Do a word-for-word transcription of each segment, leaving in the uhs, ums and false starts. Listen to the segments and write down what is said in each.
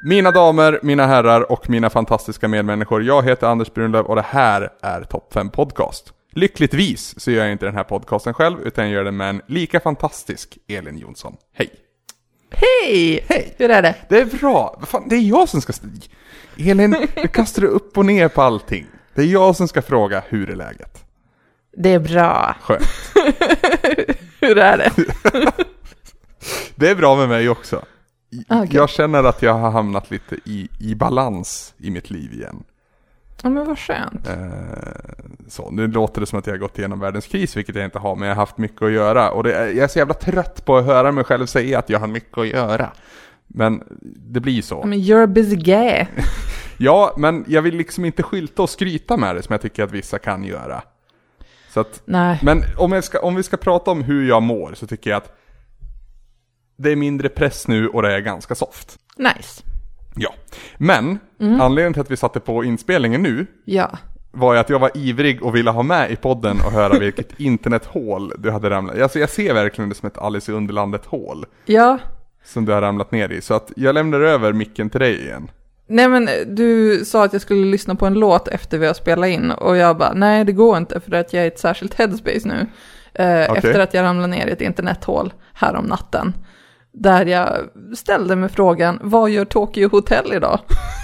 Mina damer, mina herrar och mina fantastiska medmänniskor. Jag heter Anders Brunlöv och det här är Topp fem Podcast. Lyckligtvis så gör jag inte den här podcasten själv utan jag gör den med en lika fantastisk Elin Jonsson. Hej! Hej! Hej! Hur är det? Det är bra. Fan, det är jag som ska... Elin, du kastar upp och ner på allting. Det är jag som ska fråga hur är läget. Det är bra. Skönt. Hur är det? Det är bra med mig också. Okay. Jag känner att jag har hamnat lite i, i balans i mitt liv igen. Ja, men vad skönt. Eh, så, nu låter det som att jag har gått igenom världens kris, vilket jag inte har, men jag har haft mycket att göra. Och det är, jag är så jävla trött på att höra mig själv säga att jag har mycket att göra. Men det blir så. Men you're a busy guy. Ja, men jag vill liksom inte skylta och skryta med det som jag tycker att vissa kan göra. Så att, Nej. Men om, jag ska, om vi ska prata om hur jag mår så tycker jag att det är mindre press nu och det är ganska soft. Nice. Ja, men mm. anledningen till att vi satte på inspelningen nu ja. var ju att jag var ivrig och ville ha med i podden och höra vilket internethål du hade ramlat. Alltså jag ser verkligen det som ett Alice i Underlandet hål. Ja. Som du har ramlat ner i. Så att jag lämnar över micken till dig igen. Nej, men du sa att jag skulle lyssna på en låt efter vi har spelat in. Och jag bara, nej det går inte för att jag är i ett särskilt headspace nu. Eh, okay. Efter att jag ramlade ner i ett internethål här om natten. Där jag ställde mig frågan, vad gör Tokyo Hotel idag?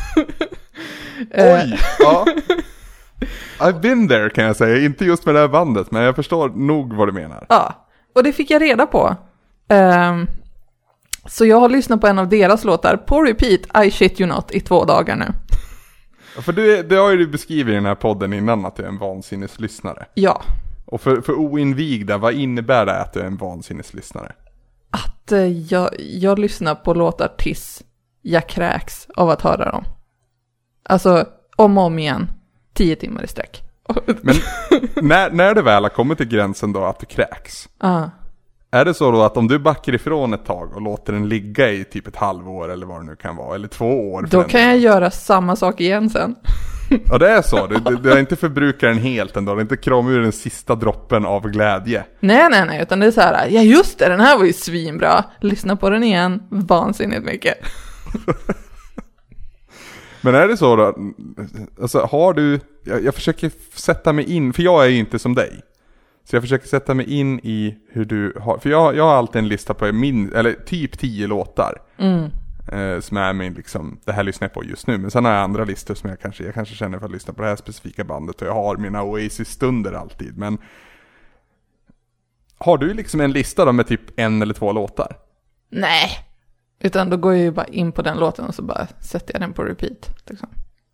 Oj, ja. I've been there kan jag säga. Inte just med det här bandet, men jag förstår nog vad du menar. Ja, och det fick jag reda på. Um, så jag har lyssnat på en av deras låtar på repeat, I shit you not, i två dagar nu. För du, det har ju du beskrivit i den här podden innan att du är en vansinneslyssnare. Ja. Och för, för oinvigda, vad innebär det att du är en vansinneslyssnare? Att eh, jag, jag lyssnar på låtar tills jag kräks av att höra dem. Alltså, om och om igen. Tio timmar i sträck. Men när, när det väl har kommit till gränsen då att du kräks. Uh. Är det så då att om du backar ifrån ett tag och låter den ligga i typ ett halvår eller vad det nu kan vara, eller två år. Då kan jag göra samma sak igen sen. Ja, det är så. Du, du, du har inte förbrukat den helt ändå. Du har inte kramat ur den sista droppen av glädje. Nej, nej, nej. Utan det är så här, ja just det, den här var ju svinbra. Lyssna på den igen. Vansinnigt mycket. Men är det så då? Alltså har du... Jag, jag försöker sätta mig in, för jag är ju inte som dig. Så jag försöker sätta mig in i hur du har... För jag, jag har alltid en lista på min, eller typ tio låtar. Mm. Eh, som är min liksom... Det här lyssnar jag på just nu. Men sen har jag andra listor som jag kanske, jag kanske känner för att lyssna på det här specifika bandet. Och jag har mina Oasis-stunder alltid. Men... Har du liksom en lista då med typ en eller två låtar? Nej. Utan då går jag ju bara in på den låten och så bara sätter jag den på repeat. Liksom.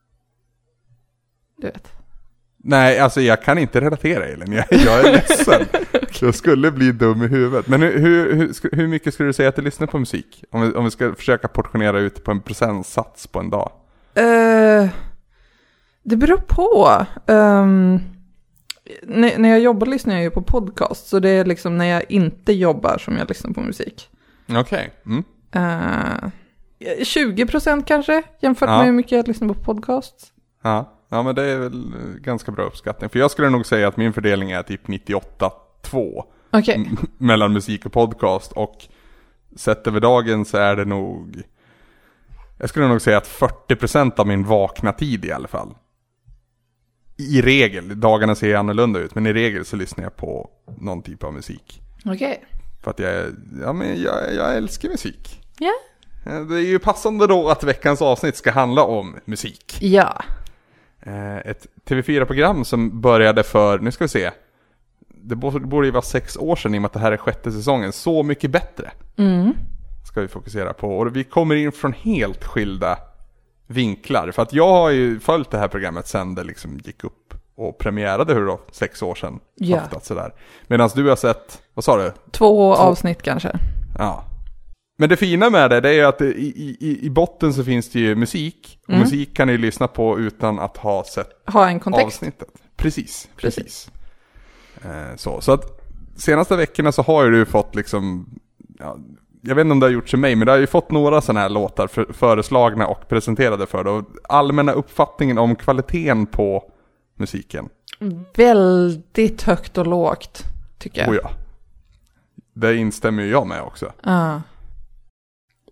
Du vet. Nej, alltså jag kan inte relatera, Elin. Jag, jag är ledsen. Okay. Jag skulle bli dum i huvudet. Men hur, hur, hur, hur mycket skulle du säga att du lyssnar på musik? Om vi, om vi ska försöka portionera ut på en procentsats på en dag. Uh, det beror på. Um, när, när jag jobbar lyssnar jag ju på podcast. Så det är liksom när jag inte jobbar som jag lyssnar på musik. Okej. Okay. Mm. Uh, tjugo procent kanske jämfört ja. med hur mycket jag lyssnar på podcast. Ja. Ja, men det är väl ganska bra uppskattning. För jag skulle nog säga att min fördelning är typ nittioåtta två okay. m- mellan musik och podcast. Och sett över dagen så är det nog... Jag skulle nog säga att fyrtio procent av min vakna tid i alla fall. I regel, dagarna ser annorlunda ut. Men i regel så lyssnar jag på någon typ av musik. Okej. Okay. För att jag, ja, men jag, jag älskar musik. Ja. Yeah. Det är ju passande då att veckans avsnitt ska handla om musik. Ja. Ett T V fyra-program som började för, nu ska vi se, det borde ju vara sex år sedan i och med att det här är sjätte säsongen. Så mycket bättre mm. ska vi fokusera på. Och vi kommer in från helt skilda vinklar. För att jag har ju följt det här programmet sedan det liksom gick upp och premiärade hur då, sex år sedan. Ja. Sådär. Medan du har sett, vad sa du? Två, Två avsnitt kanske. Ja. Men det fina med det, det är ju att det, i, i, i botten så finns det ju musik. Och mm. musik kan du lyssna på utan att ha sett ha en kontext. Avsnittet. Precis, precis. precis. Eh, så, så att senaste veckorna så har ju du fått liksom... Ja, jag vet inte om det har gjort sig mig, men det har ju fått några sådana här låtar för, föreslagna och presenterade för det. Och allmänna uppfattningen om kvaliteten på musiken. Väldigt högt och lågt, tycker jag. Oh ja. Det instämmer ju jag med också. Ja. Uh.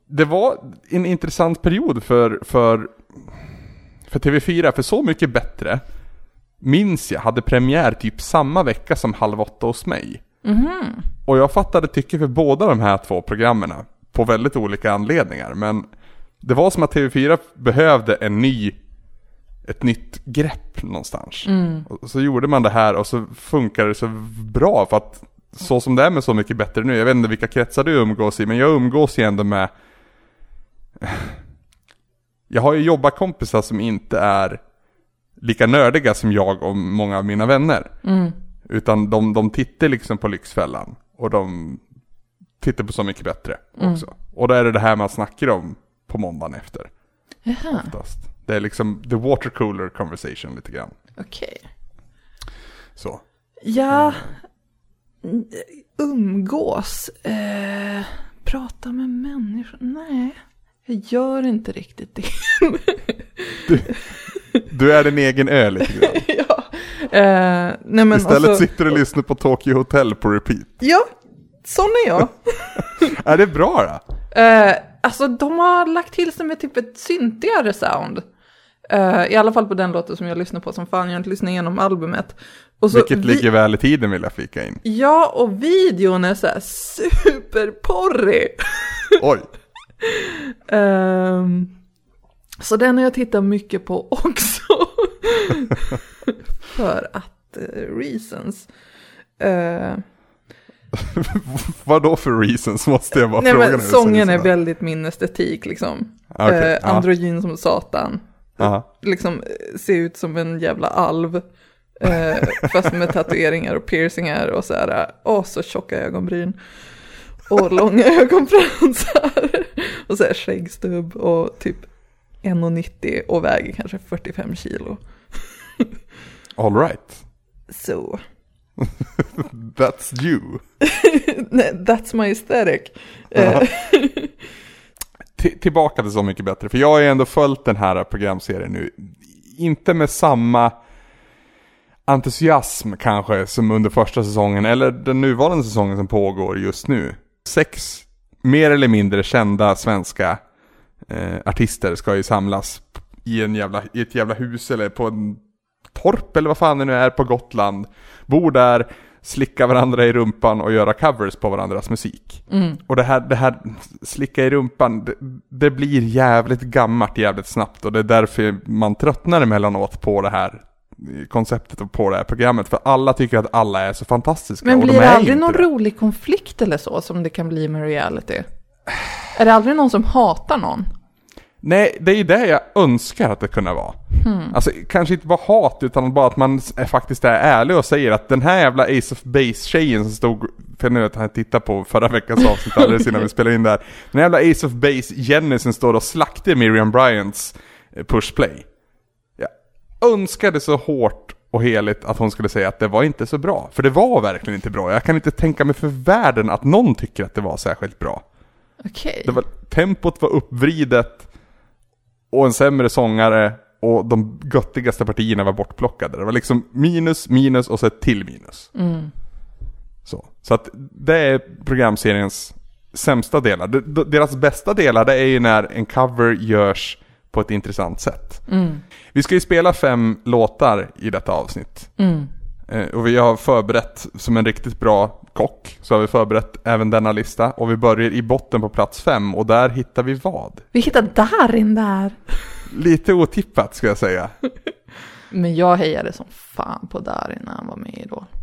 det var en intressant period för, för, för T V fyra, för Så mycket bättre minns jag hade premiär typ samma vecka som Halv åtta hos mig. Mm-hmm. Och jag fattade tycke för båda de här två programmen på väldigt olika anledningar, men det var som att T V fyra behövde en ny ett nytt grepp någonstans. Mm. Och så gjorde man det här och så funkar det så bra, för att så som det är med Så mycket bättre nu, jag vet inte vilka kretsar du umgås i, men jag umgås ju ändå med jag har ju jobbarkompisar som inte är lika nördiga som jag och många av mina vänner. Mm. Utan de, de tittar liksom på Lyxfällan och de tittar på Så mycket bättre också. Mm. Och då är det det här man snackar om på måndagen efter. Jaha. Oftast. Det är liksom the water cooler conversation lite grann. Okej. Okay. Så. Ja, mm. umgås. Eh, prata med människor. Nej, jag gör inte riktigt det. du, du är din egen ö lite grann. Ja. Eh, nej men istället också, sitter du och lyssnar på Tokyo Hotel på repeat. Ja, sån är jag. Är det bra då? Eh, alltså de har lagt till sig med typ ett syntigare sound. Uh, I alla fall på den låten som jag lyssnar på som fan. Jag har inte lyssnat igenom albumet. Och så vilket vi- ligger väl i tiden, vill jag flika in. Ja, och videon är så här superporrig. Oj. um, så den har jag tittat mycket på också. För att uh, reasons. Uh, Vad då för reasons måste jag bara nej, fråga. Men sången är väldigt min estetik liksom. Okay, uh, androgyn som satan. Aha. Liksom se ut som en jävla alv. Eh, fast med tatueringar och piercingar och så här. Och så tjocka ögonbryn. Och långa ögonfransar. Och så här skäggstubb. Och typ en komma nittio och väger kanske fyrtiofem kilo. All right. Så. That's you. That's my aesthetic. Eh. T- tillbaka till Så mycket bättre. För jag har ju ändå följt den här programserien nu. Inte med samma entusiasm kanske som under första säsongen. Eller den nuvarande säsongen som pågår just nu. Sex mer eller mindre kända svenska eh, artister ska ju samlas i, en jävla, i ett jävla hus eller på en torp eller vad fan det nu är på Gotland. Bor där, slicka varandra i rumpan och göra covers på varandras musik. Mm. Och det här, det här slicka i rumpan, det, det blir jävligt gammalt jävligt snabbt. Och det är därför man tröttnar emellanåt på det här konceptet och på det här programmet. För alla tycker att alla är så fantastiska. Men och blir de det är aldrig någon det. rolig konflikt eller så som det kan bli med reality? Är det aldrig någon som hatar någon? Nej, det är ju det jag önskar att det kunde vara. Hmm. Alltså kanske inte bara hat, utan bara att man är, faktiskt är ärlig och säger att den här jävla Ace of Base-tjejen som stod, för nu att jag tittade på förra veckans avsnitt alldeles innan vi spelade in där. Den jävla Ace of Base Jenny som står och slaktar Miriam Bryants pushplay. Jag önskade så hårt och heligt att hon skulle säga att det var inte så bra. För det var verkligen inte bra. Jag kan inte tänka mig för världen att någon tycker att det var särskilt bra. Okej. Det var, tempot var uppvridet och en sämre sångare och de göttigaste partierna var bortplockade. Det var liksom minus, minus och så ett till minus. Mm. Så. så att det är programseriens sämsta delar. Deras bästa delar, det är ju när en cover görs på ett intressant sätt. Mm. Vi ska ju spela fem låtar i detta avsnitt. Mm. Eh, och vi har förberett, som en riktigt bra kock, så har vi förberett även denna lista. Och vi börjar i botten på plats fem. Och där hittar vi vad? Vi hittar Darin där. Lite otippat ska jag säga. Men jag hejade som fan på Darin när han var med i då.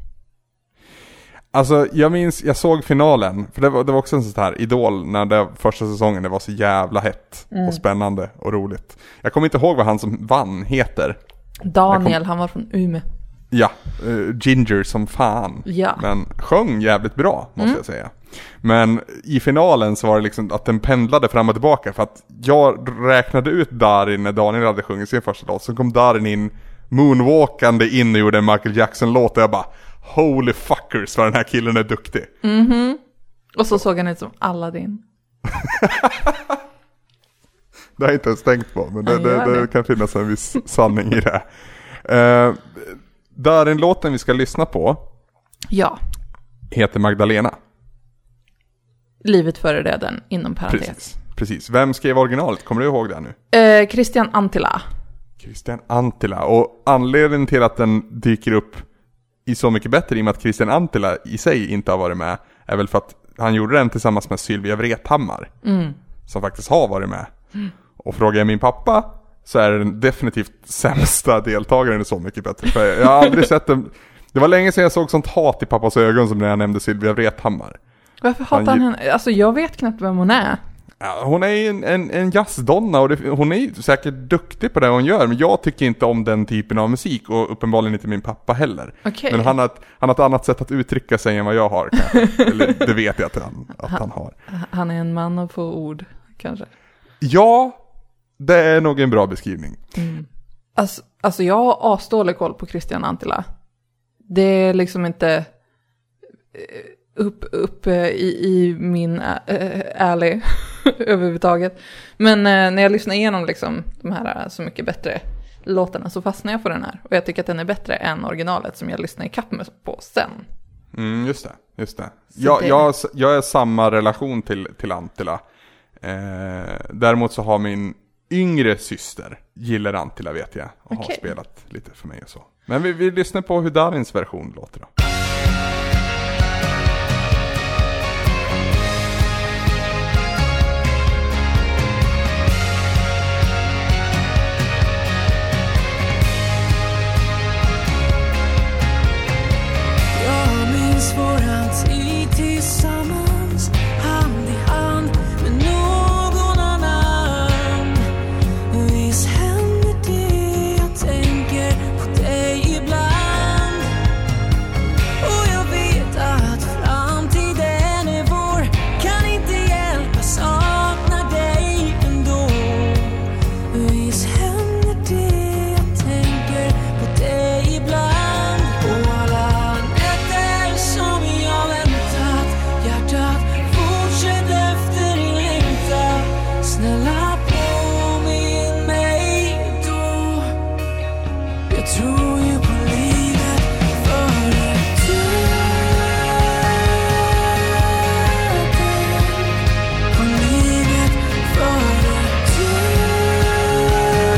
Alltså jag minns, jag såg finalen. För det var, det var också en sån här idol när det första säsongen det var så jävla hett. Mm. Och spännande och roligt. Jag kommer inte ihåg vad han som vann heter. Daniel, kom... han var från Umeå. Ja, uh, Ginger som fan. Ja. Men sjöng jävligt bra, måste mm. jag säga. Men i finalen så var det liksom att den pendlade fram och tillbaka. För att jag räknade ut Darin när Daniel hade sjungit sin första låt. Så kom Darin in, moonwalkande in och gjorde en Michael Jackson-låt. Och jag bara, holy fuckers, vad den här killen är duktig. Mhm. Och så såg han ut som Aladdin. Det har jag inte ens tänkt på, men det, det, det kan finnas en viss sanning i det. Uh, Darin-låten vi ska lyssna på, ja, heter Magdalena. Livet före döden, inom parentes. Precis, Precis. Vem skrev originalet? Kommer du ihåg det nu? Eh, Christian Antila. Christian Antila. Och anledningen till att den dyker upp i Så mycket bättre, i och med att Christian Antila i sig inte har varit med, är väl för att han gjorde den tillsammans med Sylvia Vrethammar. Mm. Som faktiskt har varit med. Mm. Och frågar jag min pappa, så är den definitivt sämsta deltagaren i Så mycket bättre. För jag har aldrig sett den. Det var länge sedan jag såg sånt hat i pappas ögon som när jag nämnde Sylvia Vrethammar. Varför hatar han henne? Alltså jag vet knappt vem hon är. Ja, hon är en, en, en jazzdonna och det, hon är ju säkert duktig på det hon gör. Men jag tycker inte om den typen av musik och uppenbarligen inte min pappa heller. Okay. Men han har, han har ett annat sätt att uttrycka sig än vad jag har kanske. Eller det vet jag att han, att han, han har. Han är en man av få ord kanske. Ja, det är nog en bra beskrivning. Mm. Alltså, alltså jag har asdålig koll på Christian Antila. Det är liksom inte upp, upp i, i min ärlig överhuvudtaget. Men äh, när jag lyssnar igenom liksom, de här Så mycket bättre låtarna så fastnar jag på den här. Och jag tycker att den är bättre än originalet som jag lyssnar i kapp med på sen. Mm, just det, just det. Jag, det... Jag, jag är samma relation till, till Antila. Eh, däremot så har min yngre syster gillar Antila, vet jag, och okay. har spelat lite för mig och så. Men vi, vi lyssnar på hur Darins version låter då. Jag minns våran tid tillsammans, hand i hand med någon annan. Visst händer det, jag tänker på dig ibland. Och jag vet att framtiden är vår, kan inte hjälpa sakna dig ändå. Visst händer det, jag tänker på dig ibland. Och alla nätter som jag väntat, hjärtat fortsätt efter din längtan. Snälla påminn mig då. Jag tror ju på livet före döden. På livet före döden.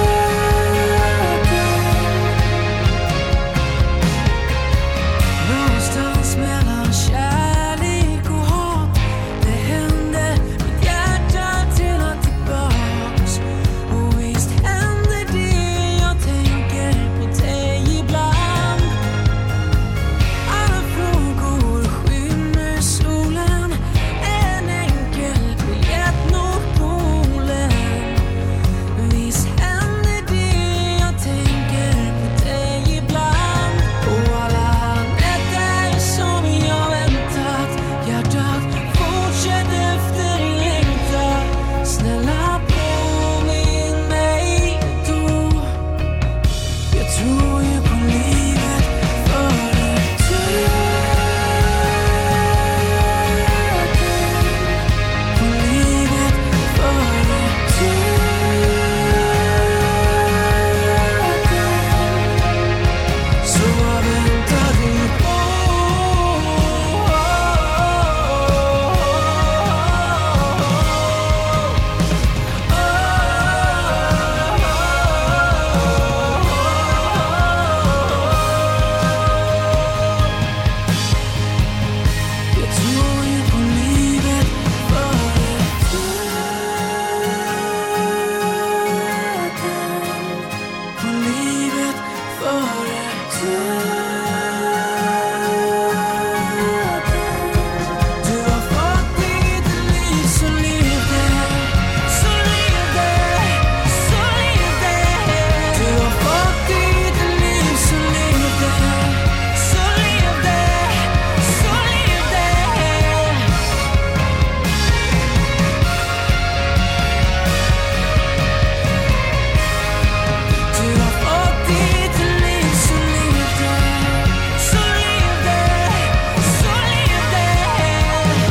Någonstans mellan kärlek och hat, det hände, mitt hjärta trillar tillbaks. Och visst händer det, jag tänker på dig ibland. Alla frågor skymmer solen, en enkel biljett Nordpolen. Visst händer det, jag tänker på dig ibland. Och alla nätter som jag väntat, hjärtat fortsätt efter din längtan. Snälla påminn mig då. Jag tror ju på livet före döden. På livet före döden. Så vad väntar du på? Jag tror ju på livet före döden. På livet före döden. Du har fått ditt liv, så lev det, så lev det, så lev det. Du har fått ditt liv, så lev det, så lev det, så lev det. Du har fått ditt liv, så lev det, så lev det, så lev det.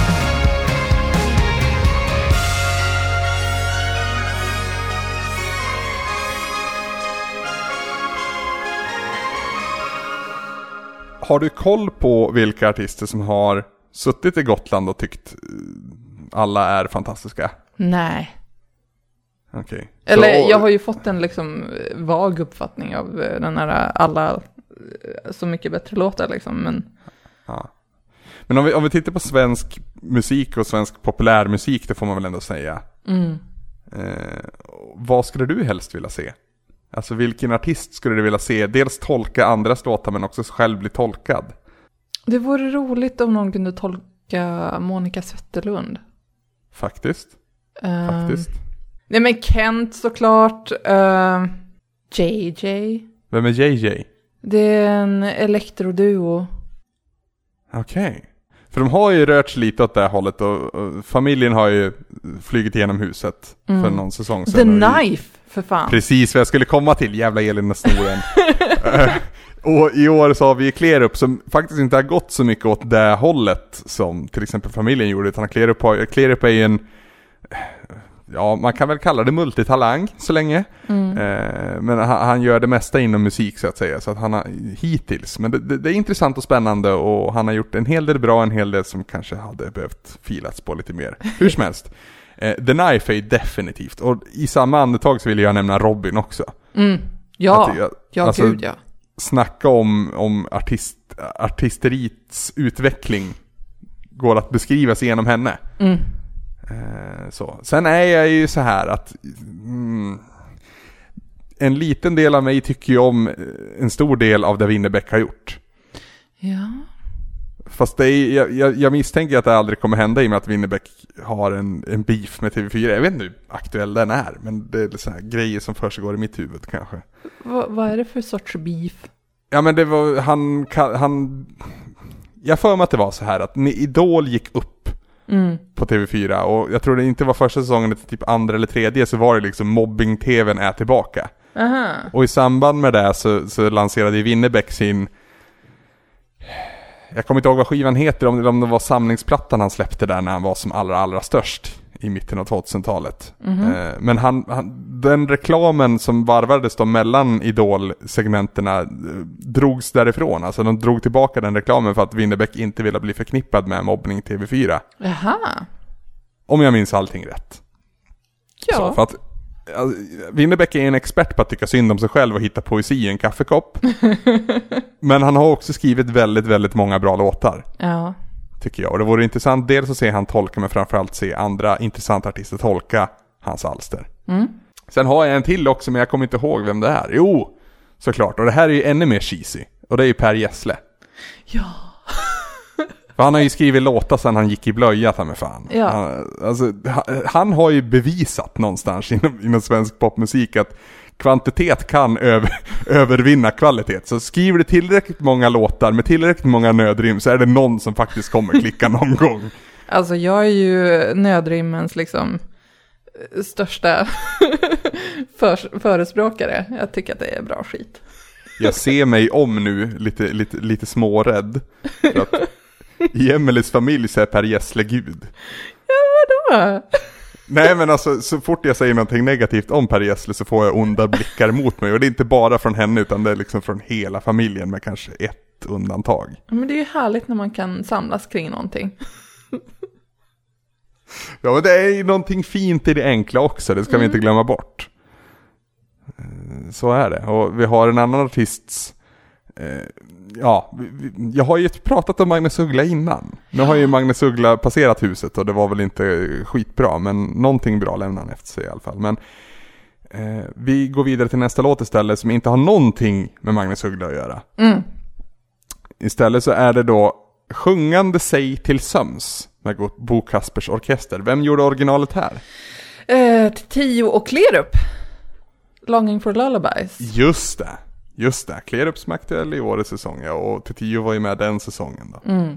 Har du koll på vilka artister som har suttit i Gotland och tyckt eh, alla är fantastiska? Nej. Okej. Okay. Eller så... jag har ju fått en liksom vag uppfattning av den här alla Så mycket bättre låtar liksom. Men, ja. Men om vi, om vi tittar på svensk musik och svensk populärmusik, det får man väl ändå säga. Mm. Eh, vad skulle du helst vilja se? Alltså vilken artist skulle du vilja se? Dels tolka andras låtar men också själv bli tolkad. Det vore roligt om någon kunde tolka Monica Zetterlund. Faktiskt. Uh, Faktiskt. Nej men Kent såklart. Uh, J J. Vem är J J? Det är en elektroduo. Okej. Okay. För de har ju rört sig lite åt det här hållet och, och familjen har ju flugit igenom huset mm. för någon säsong sedan. The Knife, för fan. Precis vad jag skulle komma till, jävla Elin och Snoren. uh, och i år så har vi Klerup som faktiskt inte har gått så mycket åt det hållet som till exempel familjen gjorde, utan Klerup, har, Klerup är ju en, ja man kan väl kalla det multitalang så länge. Mm. Uh, men han, han gör det mesta inom musik så att säga, så att han har hittills, men det, det, det är intressant och spännande och han har gjort en hel del bra, en hel del som kanske hade behövt filats på lite mer. Hur som helst. Uh, The Knife är definitivt, och i samma andetag så vill jag nämna Robin också. Mm. Ja, jag, ja alltså, gud ja. Snacka om, om artist, artisteriets utveckling går att beskrivas genom henne. Mm. Eh, så. Sen är jag ju så här att mm, en liten del av mig tycker ju om en stor del av det Winnerbäck har gjort. Ja. Fast det är, jag, jag, jag misstänker att det aldrig kommer hända i och med att Winnerbäck har en, en beef med T V fyra. Jag vet inte hur aktuell den är, men det är så här grejer som försiggår i mitt huvud kanske. Va, vad är det för sorts beef? Ja men det var, han, han jag för mig att det var så här att när Idol gick upp mm. på T V fyra, och jag tror det inte var första säsongen, det typ andra eller tredje, så var det liksom mobbing-tvn är tillbaka. Aha. Och i samband med det så, så lanserade Winnerbäck sin, jag kommer inte ihåg vad skivan heter, om det, om det var samlingsplattan han släppte där när han var som allra allra störst i mitten av tvåtusentalet. Mm-hmm. Eh, men han, han, den reklamen som varvades då mellan Idol-segmenterna eh, drogs därifrån. Alltså de drog tillbaka den reklamen för att Winnerbäck inte ville bli förknippad med mobbning T V fyra. Jaha. Om jag minns allting rätt. Ja. Så, för att alltså, Winnerbäck är en expert på att tycka synd om sig själv och hitta poesi i en kaffekopp. Men han har också skrivit väldigt, väldigt många bra låtar. Ja. Tycker jag. Och det vore intressant dels att se han tolka, men framförallt se andra intressanta artister tolka hans alster. Mm. Sen har jag en till också, men jag kommer inte ihåg vem det är. Jo, såklart. Och det här är ju ännu mer cheesy. Och det är ju Per Gessle. Ja. För han har ju skrivit låtar sedan han gick i blöja, ta med fan. Ja. Han, alltså, han har ju bevisat någonstans inom, inom svensk popmusik att kvantitet kan över, övervinna kvalitet. Så skriver du tillräckligt många låtar med tillräckligt många nödrim, så är det någon som faktiskt kommer klicka någon gång. Alltså jag är ju nödrimmens liksom största för, förespråkare. Jag tycker att det är bra skit. Jag ser mig om nu lite, lite, lite smårädd. För att i Emelies familj så är Per Gessle Gud. Ja, vadå? Nej, men alltså så fort jag säger någonting negativt om Per Gessle så får jag onda blickar mot mig. Och det är inte bara från henne, utan det är liksom från hela familjen med kanske ett undantag. Men det är ju härligt när man kan samlas kring någonting. Ja, men det är ju någonting fint i det enkla också. Det ska mm. vi inte glömma bort. Så är det. Och vi har en annan artists... Eh, ja, jag har ju pratat om Magnus Uggla innan. Nu har ju Magnus Uggla passerat huset och det var väl inte skitbra, men någonting bra lämnar han efter sig i alla fall. Men eh, vi går vidare till nästa låt istället som inte har någonting med Magnus Uggla att göra. Mm. Istället så är det då Sjungande sig till söms med Bo Kaspers orkester. Vem gjorde originalet här? Eh, Tio och Klerup. Longing for Lullabies. Just det. Just det, Klerup som aktuell i årets säsong, ja, och Tio var ju med den säsongen då. Mm.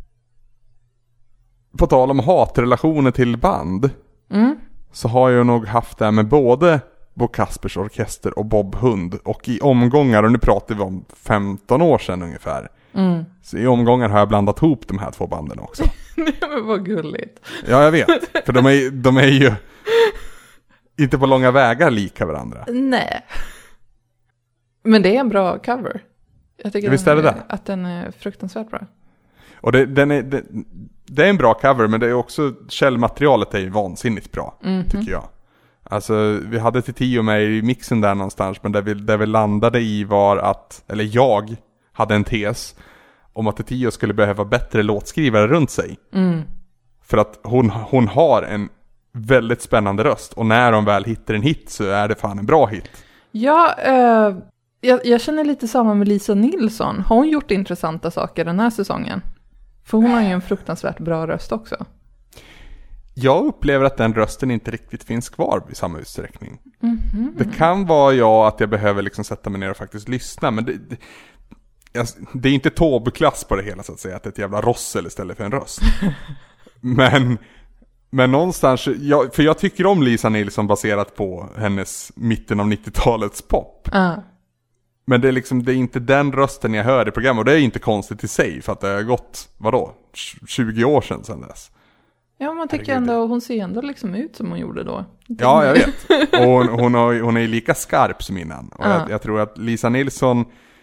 På tal om hatrelationer till band mm. så har jag nog haft det här med både Bo Kaspers orkester och Bob Hund, och i omgångar, och nu pratar vi om femton år sedan ungefär, mm. så i omgångar har jag blandat ihop de här två banden också. Men vad gulligt. Ja, jag vet, för de är, de är ju inte på långa vägar lika varandra. Nej. Men det är en bra cover. Jag tycker Visst den är det är, det? att den är fruktansvärt bra. Och det, den är, den, det är en bra cover, men det är också, källmaterialet är ju vansinnigt bra, mm-hmm. tycker jag. Alltså, vi hade Titiyo med i mixen där någonstans, men där vi, där vi landade i var att, eller jag hade en tes om att Titiyo skulle behöva bättre låtskrivare runt sig. Mm. För att hon, hon har en väldigt spännande röst, och när hon väl hittar en hit så är det fan en bra hit. Ja, eh, jag, jag känner lite samma med Lisa Nilsson. Har hon gjort intressanta saker den här säsongen? För hon har ju en fruktansvärt bra röst också. Jag upplever att den rösten inte riktigt finns kvar i samma utsträckning. Mm-hmm. Det kan vara jag att jag behöver liksom sätta mig ner och faktiskt lyssna, men det, det, jag, det är inte Tåbe-klass på det hela, så att säga, att det är ett jävla rossel istället för en röst. men, men någonstans, jag, för jag tycker om Lisa Nilsson baserat på hennes mitten av nittiotalets pop. Uh. Men det är liksom, det är inte den rösten jag hör i programmet, och det är inte konstigt i sig, för att det har gått, vadå, tjugo år sedan sedan dess. Ja, man tycker ändå, hon ser ändå liksom ut som hon gjorde då. Ja, jag vet. Och hon, hon, har, hon är ju lika skarp som innan. Och uh. jag, jag tror att Lisa Nilsson,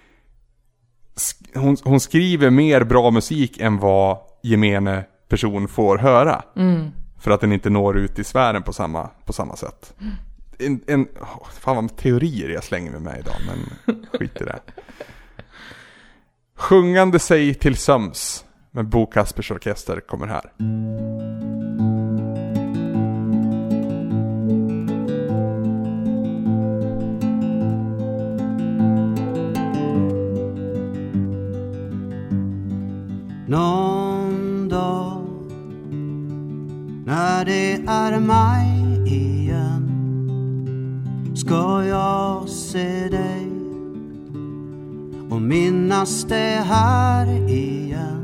hon, hon skriver mer bra musik än vad gemene person får höra. Mm. För att den inte når ut i sfären på samma, på samma sätt. Mm. En, en, oh, fan vad teorier jag slänger med mig idag, men skit i det. Sjungande sig till söms med Bo Kaspers orkester kommer här. Någon dag när det är maj igen ska jag se dig och minnas det här igen.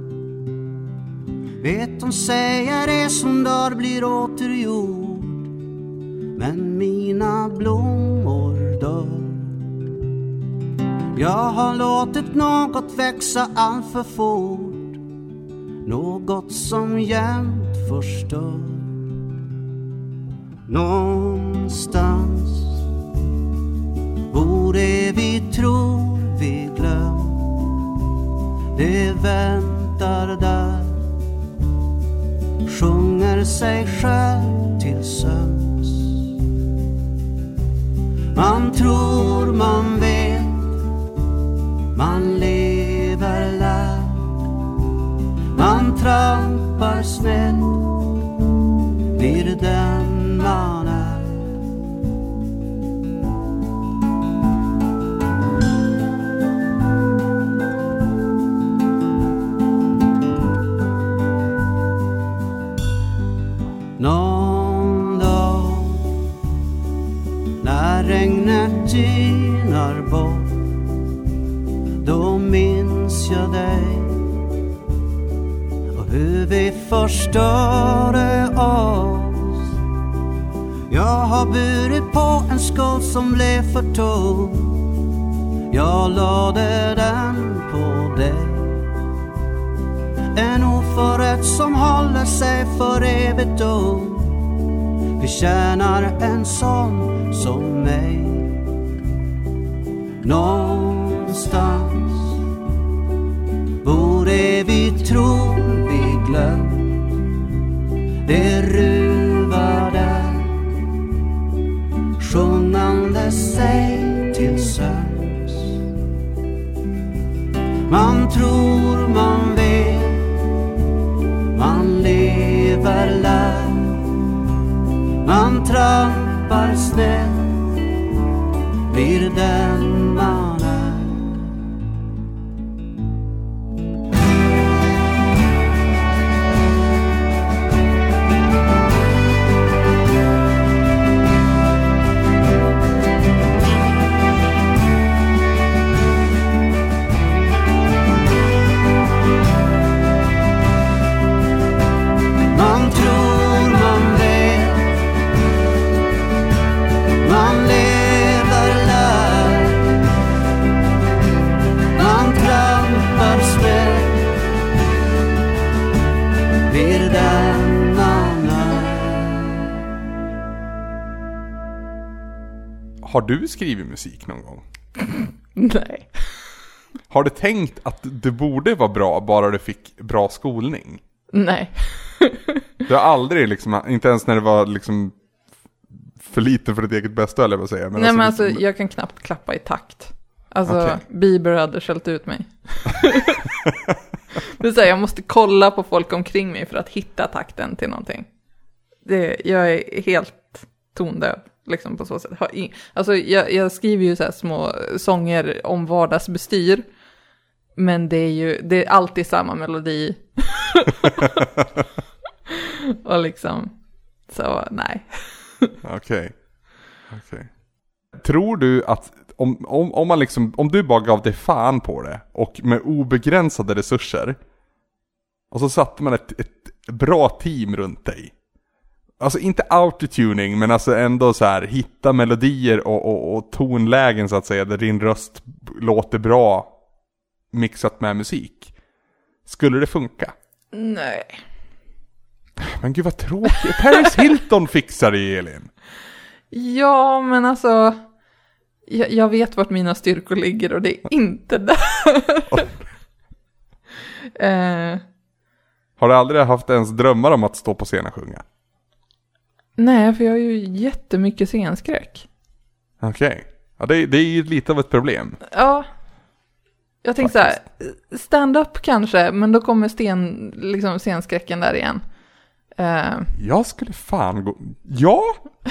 Vet de säger det som dör blir återgjord, men mina blommor dör. Jag har låtit något växa allt för fort, något som jämt förstör. Någonstans bor det vi tror vi glöm, det väntar där, sjunger sig själv till sömns. Man tror man vet, man lever lär, man trampar snett, blir den man är. Någon dag när regnet tynar bort, då minns jag dig och hur vi förstörde oss. Jag har burit på en skuld som blev för tung, jag lade den på dig. En oförrätt som håller sig för evigt ung, förtjänar en sån som mig. Någonstans bor det vi tror vi glöm, det ruvar där, sjungande sig till söms. Man tror man vet, man lever lär, man trampar snett, blir den man är. Har du skrivit musik någon gång? Nej. Har du tänkt att du borde vara bra bara du fick bra skolning? Nej. Du har aldrig liksom, inte ens när det var liksom för lite för ditt eget bästa, eller vad säger jag. Men Nej alltså, men alltså liksom... jag kan knappt klappa i takt. Alltså okay. Bieber hade skällt ut mig. Det är så här, jag måste kolla på folk omkring mig för att hitta takten till någonting. Det, jag är helt tondöv liksom på så sätt. Alltså jag, jag skriver ju så här små sånger om vardagsbestyr. Men det är ju det är alltid samma melodi. Och liksom så nej. Okej. Okay. Okay. Tror du att om, om, om man liksom om du bara gav dig fan på det och med obegränsade resurser och så satte man ett, ett bra team runt dig. Alltså inte autotuning, men alltså ändå så här hitta melodier och, och, och tonlägen så att säga där din röst låter bra mixat med musik. Skulle det funka? Nej. Men gud vad tråkigt. Paris Hilton fixar det, Elin. Ja, men alltså jag, jag vet vart mina styrkor ligger och det är inte där. eh. Har du aldrig haft ens drömmar om att stå på scen och sjunga? Nej, för jag har ju jättemycket scenskräck. Okej. Okay. Ja, det, det är ju lite av ett problem. Ja. Jag tänkte så här, stand-up kanske, men då kommer sten, liksom scenskräcken där igen. Uh. Jag skulle fan gå... Ja!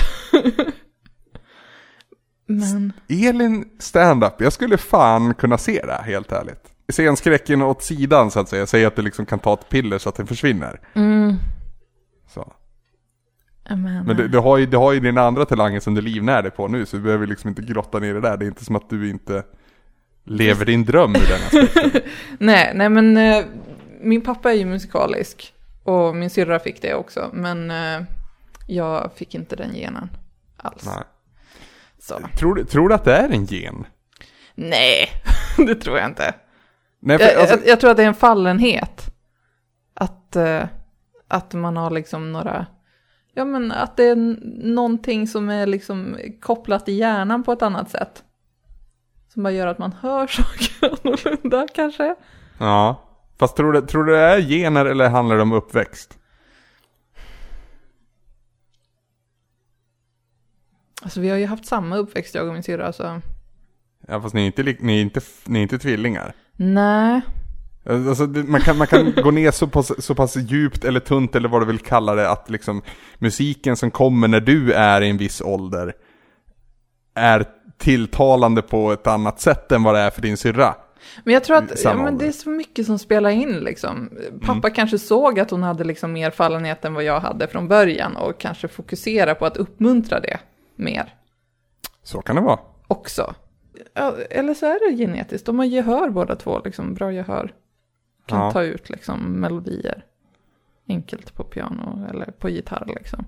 Men... Elin stand-up, jag skulle fan kunna se det, helt ärligt. Scenskräcken åt sidan så att säga. Säg att du liksom kan ta ett piller så att den försvinner. Mm. Så. Men, Men du, du, har ju, du har ju din andra talanger som du livnär dig på nu, så du behöver liksom inte grotta ner det där. Det är inte som att du inte lever din dröm ur den aspekten. nej, nej men eh, min pappa är ju musikalisk och min syrra fick det också, men eh, jag fick inte den genen alls. Nej. Så. Tror, du, tror du att det är en gen? Nej, det tror jag inte. Nej, för, jag, alltså... jag, jag tror att det är en fallenhet. Att, eh, att man har liksom några... Ja, men att det är någonting som är liksom kopplat i hjärnan på ett annat sätt. Som bara gör att man hör saker annorlunda kanske. Ja, fast tror du, tror du det är gener eller handlar det om uppväxt? Alltså vi har ju haft samma uppväxt, jag och min syrra. Så... Ja, fast ni är inte, ni är inte, ni är inte tvillingar. Nej. Alltså, man kan, man kan gå ner så pass, så pass djupt eller tunt eller vad du vill kalla det, att liksom musiken som kommer när du är i en viss ålder är tilltalande på ett annat sätt än vad det är för din syrra. Men jag tror att ja, men det är så mycket som spelar in liksom. Pappa mm. kanske såg att hon hade liksom mer fallenhet än vad jag hade från början och kanske fokusera på att uppmuntra det mer. Så kan det vara. Också. Ja, eller så är det genetiskt. De har gehör båda två, liksom, bra gehör. Kan ja. ta ut liksom melodier enkelt på piano eller på gitarr liksom.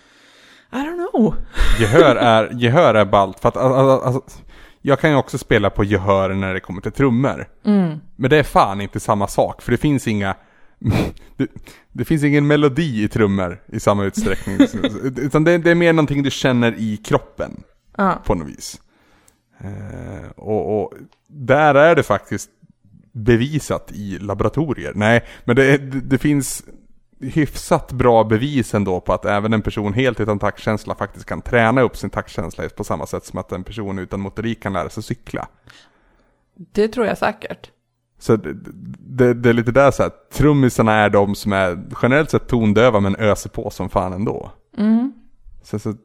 I don't know. Gehör är, gehör är ballt. För att, alltså, jag kan ju också spela på gehör när det kommer till trummor. Mm. Men det är fan inte samma sak. För det finns inga... det, det finns ingen melodi i trummor i samma utsträckning. Utan det, det är mer någonting du känner i kroppen. Ja. På något vis. Uh, och, och där är det faktiskt bevisat i laboratorier. Nej, men det, det, det finns hyfsat bra bevis ändå på att även en person helt utan taktkänsla faktiskt kan träna upp sin taktkänsla på samma sätt som att en person utan motorik kan lära sig cykla. Det tror jag säkert. Så det, det, det är lite där så här, trummisarna är de som är generellt sett tondöva men öser på som fan ändå. Mm. Så, så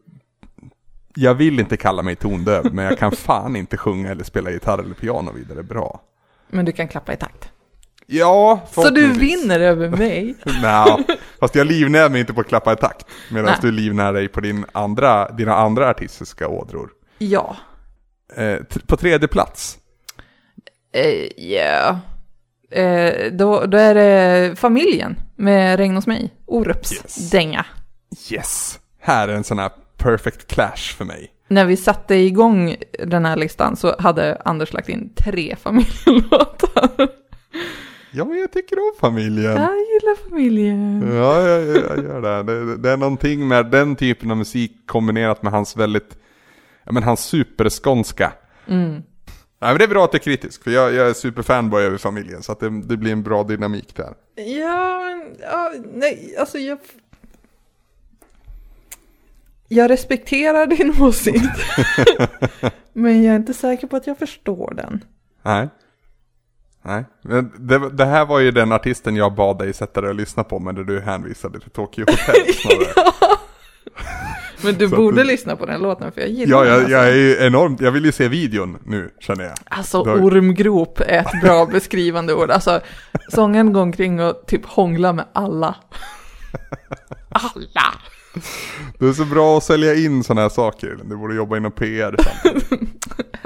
jag vill inte kalla mig tondöv, men jag kan fan inte sjunga eller spela gitarr eller piano vidare bra. Men du kan klappa i takt. Ja, så du vinner över mig. Nej, fast jag livnär mig inte på att klappa i takt. Medan du livnär dig på din andra, dina andra artistiska ådror. Ja. Eh, t- på tredje plats. Ja. Eh, yeah. eh, då, då är det Familjen med Regn hos mig. Orups yes. dänga. Yes. Här är en sån här perfect clash för mig. När vi satte igång den här listan så hade Anders lagt in tre familjelåtar. Ja, men jag tycker om Familjen. Jag gillar Familjen. Ja, jag, jag, jag gör det. det. Det är någonting med den typen av musik kombinerat med hans väldigt, ja men hans superskånska. Mm. Nej, men det är bra att du är kritisk, för jag, jag är superfanboy över familjen, så att det, det blir en bra dynamik där. Ja, men, ja, nej, alltså jag... Jag respekterar din åsikt. Men jag är inte säker på att jag förstår den. Nej. Nej, men det, det här var ju den artisten jag bad dig sätta dig och lyssna på, men där du hänvisade till Tokyo Hotel snarare. Ja. Men du Så borde att, lyssna på den låten, för jag gillar ja, den. jag, Alltså. jag är ju enormt, jag vill ju se videon nu, känner jag. Alltså, Då... ormgrop är ett bra beskrivande ord. Alltså, sången går omkring och typ hångla med alla. Alla! Det är så bra att sälja in såna här saker. Du borde jobba inom P R samtidigt.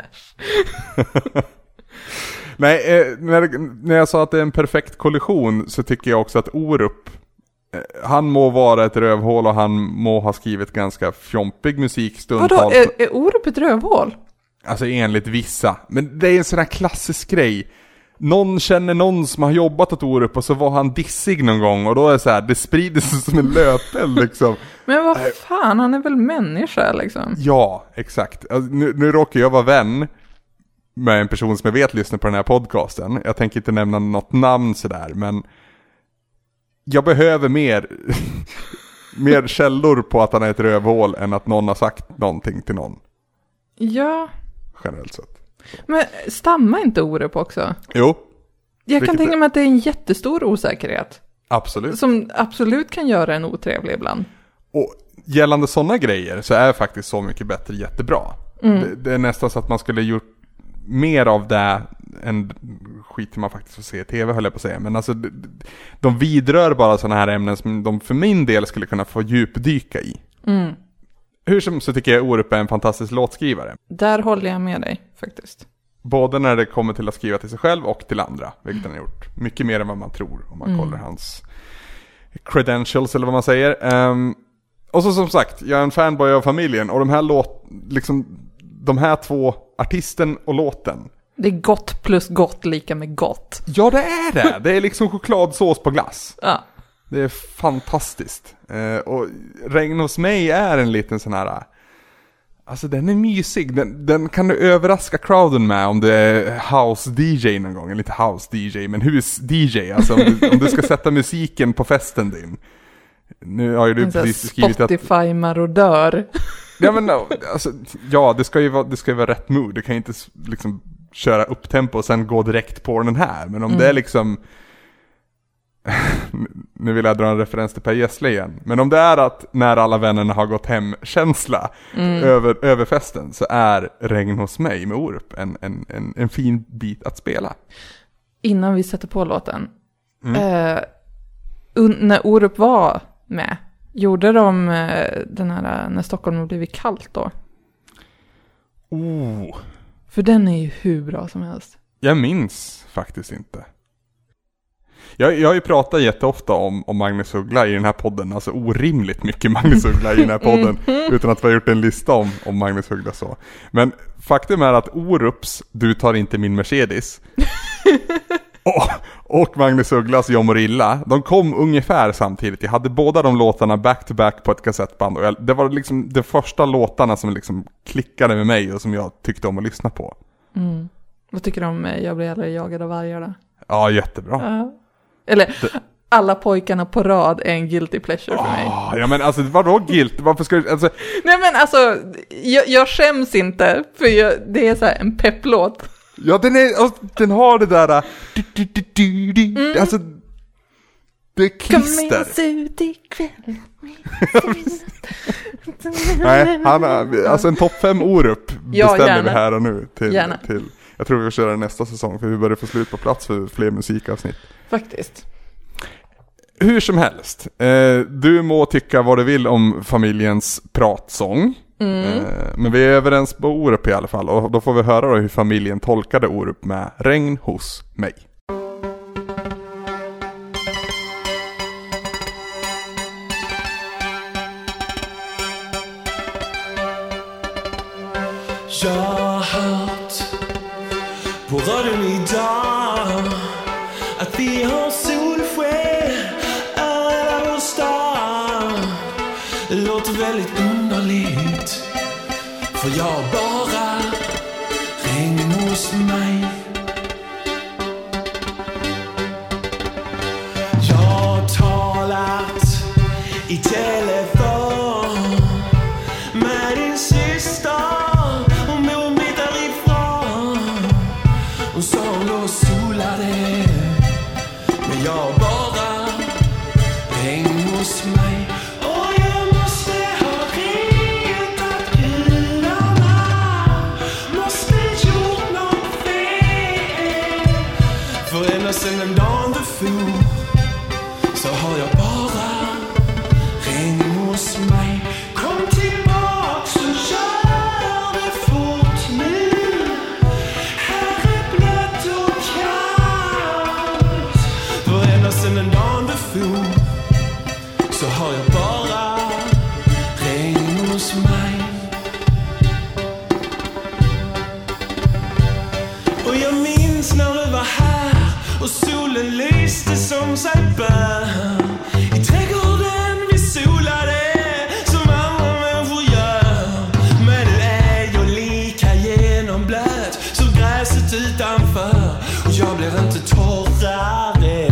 Nej, eh, när, när jag sa att det är en perfekt kollision, så tycker jag också att Orup, eh, han må vara ett rövhål och han må ha skrivit ganska fjompig musik stundtals. Vadå, är, är Orup ett rövhål? Alltså enligt vissa. Men det är en sån här klassisk grej. Någon känner någon som har jobbat åt Orup och så var han dissig någon gång, och då är det så här, det sprider sig som en löpeld liksom. Men vad fan, han är väl människa liksom? Ja, exakt. Alltså, nu, nu råkar jag vara vän med en person som jag vet lyssnar på den här podcasten. Jag tänker inte nämna något namn sådär, men jag behöver mer mer källor på att han är ett rövhål än att någon har sagt någonting till någon. Ja. Generellt sett. Men stammar inte Orup också? Jo. Jag kan Vilket tänka är... mig att det är en jättestor osäkerhet. Absolut. Som absolut kan göra en otrevlig ibland. Och gällande sådana grejer så är faktiskt Så mycket bättre jättebra. Mm. Det, det är nästan så att man skulle gjort mer av det än skit man faktiskt får se i tv, höll jag på att säga. Men alltså, de vidrör bara sådana här ämnen som de för min del skulle kunna få djupdyka i. Mm. Hur som så tycker jag Orup är en fantastisk låtskrivare. Där håller jag med dig faktiskt. Både när det kommer till att skriva till sig själv och till andra, vilket han har gjort. Mycket mer än vad man tror om man mm. kollar hans credentials eller vad man säger. Um, och så som sagt, jag är en fanboy av familjen, och de här låt, liksom, de här två, artisten och låten. Det är gott plus gott lika med gott. Ja, det är det. Det är liksom chokladsås på glass. Ja. Det är fantastiskt. Uh, och Regn hos mig är en liten sån här... Alltså den är mysig. Den, den kan du överraska crowden med om det är house-D J någon gång. Eller inte house-D J, men hus-D J. Alltså om du, om du ska sätta musiken på festen din. Nu har ju du precis skrivit att... Spotify-marodör. Ja, men alltså, ja, det ska ju vara, det ska ju vara rätt mood. Du kan ju inte liksom köra upp tempo och sen gå direkt på den här. Men om mm. det är liksom... Nu vill jag dra en referens till Per Gessle igen. Men om det är att när alla vännerna har gått hem känsla mm. över, över festen, så är Regn hos mig med Orup en, en, en, en fin bit att spela. Innan vi sätter på låten. Mm. Eh, un- när Orup var med, gjorde de eh, den här När Stockholm har blivit kallt då? Oh. För den är ju hur bra som helst. Jag minns faktiskt inte. Jag, jag har ju pratat jätteofta om, om Magnus Uggla i den här podden. Alltså orimligt mycket Magnus Uggla i den här podden. Mm. Utan att vi har gjort en lista om, om Magnus Uggla så. Men faktum är att Orups Du tar inte min Mercedes och, och Magnus Ugglas Jag mår illa, de kom ungefär samtidigt. Jag hade båda de låtarna back to back på ett kassettband. Och jag, det var liksom de första låtarna som liksom klickade med mig och som jag tyckte om att lyssna på. Mm. Vad tycker du om Jag blir aldrig jagad av vargar då? Ja, jättebra. Ja. Eller, det... alla pojkarna på rad är en guilty pleasure för oh, mig. Ja, men alltså, vadå guilt? Varför ska du, alltså... Nej, men alltså, jag, jag skäms inte, för jag, det är så här en pepplåt. Ja, den är, alltså, den har det där... Du, du, du, du, du, mm. Alltså, det är klister. Kom med ut ikväll. Nej, han har, alltså en topp fem Orup bestämmer ja, vi här och nu till, gärna. till... Jag tror vi får köra nästa säsong, för vi börjar få slut på plats för fler musikavsnitt. Faktiskt. Hur som helst, eh, du må tycka vad du vill om familjens pratsång. Mm. Eh, men vi är överens på Orup i alla fall. Och då får vi höra då hur familjen tolkade Orup med Regn hos mig. Jag har hört på radion idag att vi har solsken över vår stad. Det låter väldigt underligt, för jag bara regn hos mig. i telefon med din syster. Hon bor en bit därifrån. Hon sa hon låg och solade, men jag bara regn hos mig. Och jag måste ha retat gudarna, måste gjort något fel. För ända sedan den dagen du for så har jag bara regn hos mig. Kom tillbaks och kör det fort nu. Här är blött och kallt. För ända sedan den dagen du for så har jag bara regn hos mig. Och jag minns när du var här och solen lyste som sig bör. I trädgården vi solade som andra människor gör. Men du är ju lika genomblöt som gräset utanför. Och jag blir inte torrare.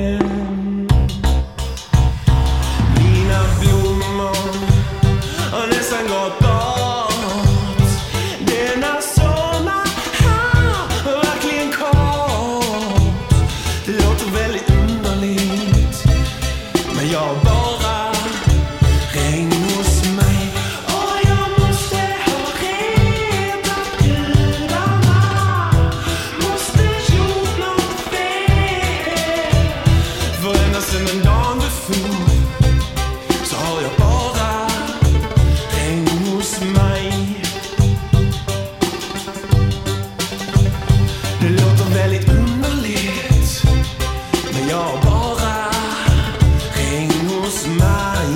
Mina blommor har nästan gått bort. Denna sommar har verkligen kort. Det låter väldigt underligt, men jag bara regn hos mig. Och jag måste ha retat gudarna, måste gjort något fel. För ända sedan den dagen du for så har jag bara regn hos mig. Det låter väldigt underligt, men jag har bara regn hos mig.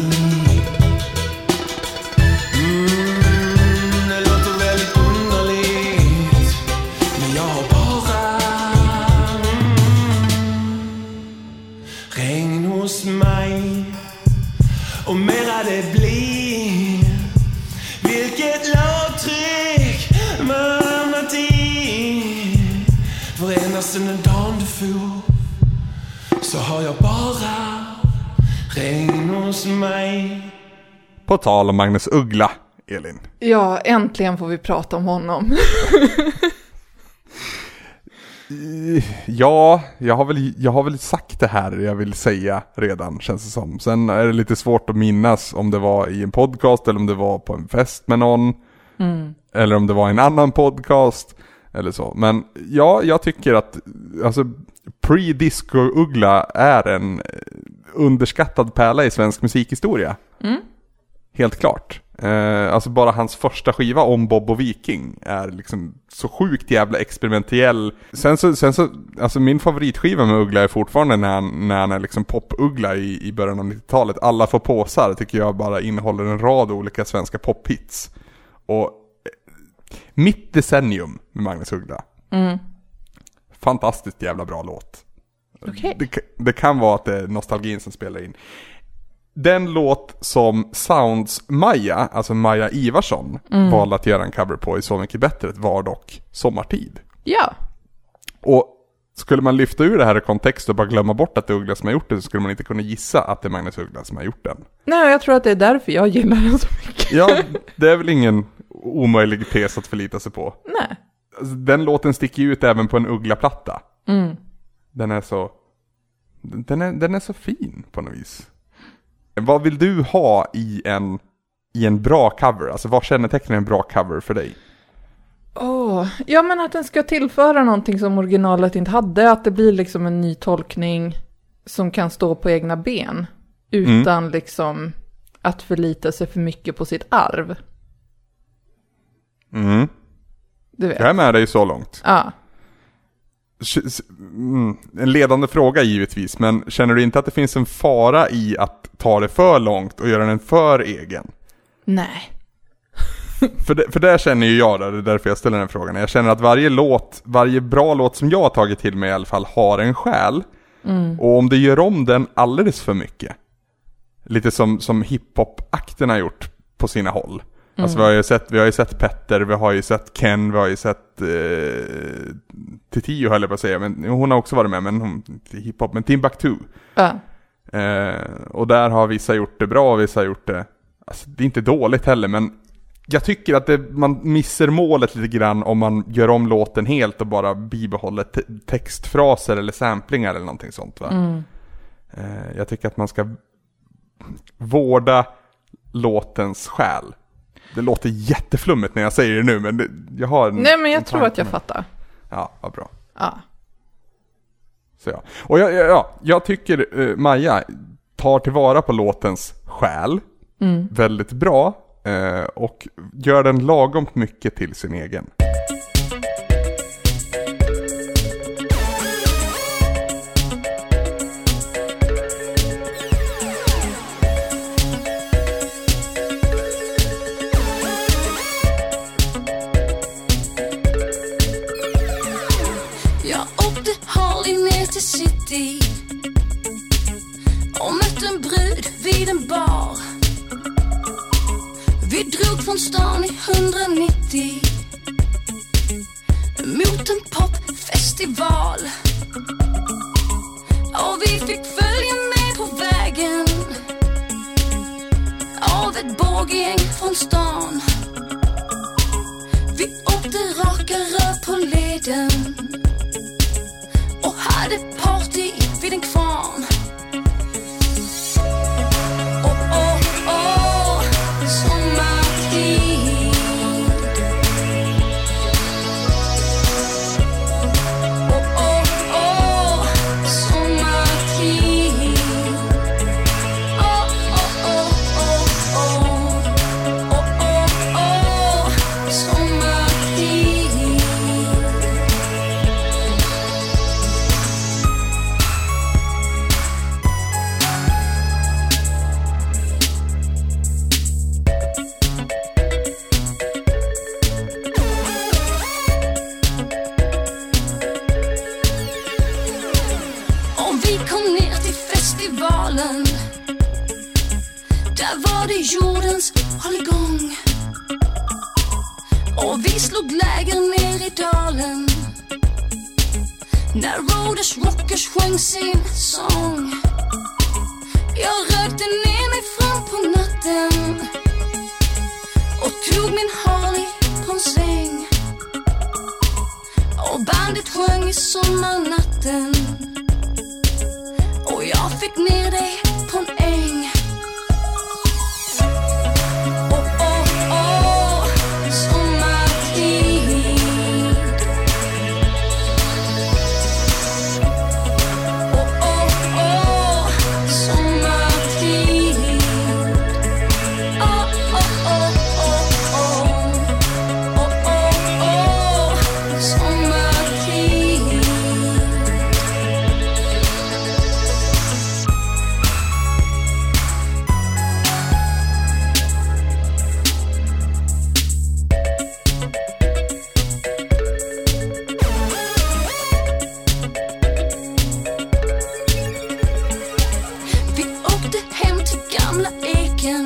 Mm, det låter väldigt underligt, men jag har bara mm, regn hos mig. Och mera det blir, vilket lågtryck man hamnat i. För ända sedan den dagen du for så har jag bara regn hos mig. På tal om Magnus Uggla, Elin. Ja, äntligen får vi prata om honom. Ja, jag har, väl, jag har väl sagt det här jag vill säga redan, känns det som. Sen är det lite svårt att minnas om det var i en podcast eller om det var på en fest med någon. Mm. Eller om det var en annan podcast eller så. Men ja, jag tycker att alltså, pre-disco-Uggla är en underskattad pärla i svensk musikhistoria. Mm. Helt klart. Eh, alltså bara hans första skiva om Bob och Viking är liksom så sjukt jävla experimentell. Sen så, sen så alltså min favoritskiva med Uggla är fortfarande när han, när han är liksom pop-Uggla i, i början av nittiotalet. Alla får påsar tycker jag bara innehåller en rad olika svenska pophits. Och eh, mitt decennium med Magnus Uggla. Mm. Fantastiskt jävla bra låt. Okay. Det, det kan vara att det är nostalgin som spelar in. Den låt som Sounds Maja, alltså Maja Ivarsson, mm. valde att göra en cover på i Så mycket bättre var dock Sommartid. Ja. Och skulle man lyfta ur det här i kontext och bara glömma bort att det är Uggla som har gjort det, så skulle man inte kunna gissa att det är Magnus Uggla som har gjort den. Nej, jag tror att det är därför jag gillar den så mycket. Ja, det är väl ingen omöjlig tes att förlita sig på. Nej. Alltså, den låten sticker ut även på en Uggla-platta. Mm. Den är så den är, den är så fin på något vis. Vad vill du ha i en, i en bra cover? Alltså vad kännetecknar en bra cover för dig? Oh, ja, men att den ska tillföra någonting som originalet inte hade. Att det blir liksom en ny tolkning som kan stå på egna ben. Utan mm. liksom att förlita sig för mycket på sitt arv. Mm. Du vet. Jag är med dig så långt. Ja. En ledande fråga givetvis, men känner du inte att det finns en fara i att ta det för långt och göra den för egen? Nej. för, det, för där känner ju jag, det är därför jag ställer den frågan. Jag känner att varje låt, varje bra låt som jag har tagit till mig i alla fall har en själ. Mm. Och om det gör om den alldeles för mycket, lite som, som hiphop-akterna gjort på sina håll. Mm. Alltså vi har ju sett, vi har ju sett Petter, vi har ju sett Ken, vi har ju sett eh, Titio höll jag på att säga, men hon har också varit med, men hon, hiphop, men Timbuktu. Ja. Eh, och där har vissa gjort det bra och vissa har gjort det, alltså det är inte dåligt heller, men jag tycker att det, man missar målet lite grann om man gör om låten helt och bara bibehåller te- textfraser eller samplingar eller någonting sånt, va? Mm. Eh, jag tycker att man ska vårda låtens själ. Det låter jätteflummigt när jag säger det nu, men det, jag har en, Nej, men jag en tror att jag med. fattar. Ja, vad bra. Ja. Så ja. Och jag, jag, ja, jag tycker uh, Maja tar tillvara på låtens själ Mm. väldigt bra uh, och gör den lagom mycket till sin egen. Jag åkte Harley ner till city och mötte en brud vid en bar. Vi drog från stan i hundranittio mot en popfestival. Och vi fick följa med på vägen av ett båggäng från stan. Vi åkte raka rör på leden och hade party vid en kvarn. Åh, åh, åh, sommartid. Åh, åh, åh, sommartid. Åh, åh, åh, åh, åh. Åh, åh, åh, sommartid. Och vi kom ner till festivalen. Där var det jordens hålligång. Och vi slog läger ner i dalen när Roaders Rockers sjöng sin sång. Jag rökte ner mig fram på natten och tog min Harley på en sväng. Och bandet sjöng i sommarnatten och jag fick ner dig på en äng. Åh, åh, åh, sommartid. Åh, åh, åh, sommartid. Åh, åh, åh, åh, åh. Åh, åh, åh, sommartid. Vi åkte hem till gamla eken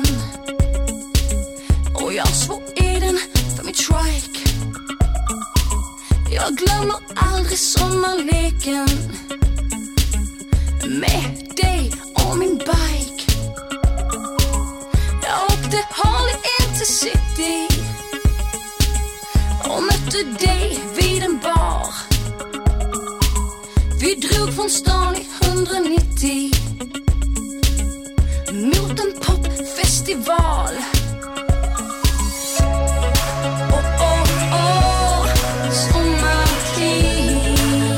och jag svor eden för mitt trike. Jag glömmer aldrig sommarleken med dig och min bike. Jag åkte Harley in till city och mötte dig vid en bar. Vi drog från stan i hundranittio mot en popfestival. Åh, åh, åh, sommartid.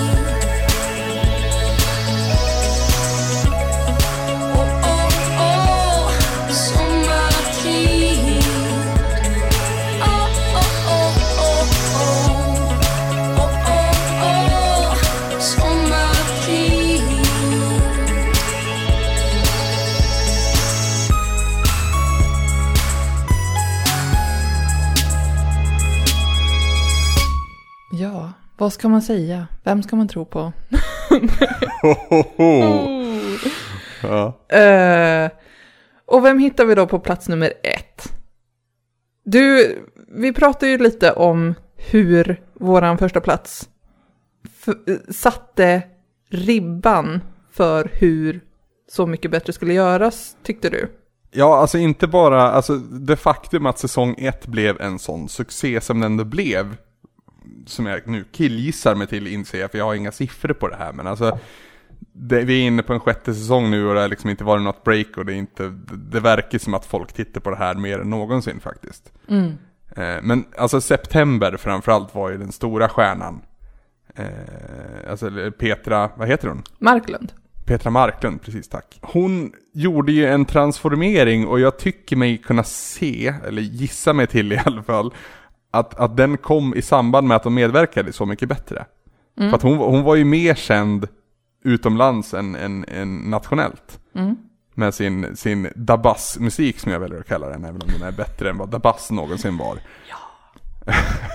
Åh, åh, åh, sommartid. Åh, åh, åh, åh, åh. Åh, åh, åh, sommartid. Ja, vad ska man säga? Vem ska man tro på? Ja. Eh, och vem hittar vi då på plats nummer ett? Du, vi pratade ju lite om hur våran första plats f- satte ribban för hur Så mycket bättre skulle göras, tyckte du? Ja, alltså inte bara, alltså det faktum att säsong ett blev en sån succé som den ändå blev, som jag nu killgissar mig till inser jag, för jag har inga siffror på det här, men alltså det, vi är inne på en sjätte säsong nu och det har liksom inte varit något break och det är inte, det, det verkar som att folk tittar på det här mer än någonsin faktiskt. Mm. Eh, men alltså september framförallt var ju den stora stjärnan. Eh, alltså Petra, vad heter hon? Marklund. Petra Marklund, precis, tack. Hon gjorde ju en transformering och jag tycker mig kunna se, eller gissa mig till i alla fall, att, att den kom i samband med att de medverkade Så mycket bättre. Mm. För att hon, hon var ju mer känd utomlands än, än, än nationellt. Mm. Med sin, sin Dabas-musik som jag väljer att kalla den, även om den är bättre än vad Dabas någonsin var. Ja.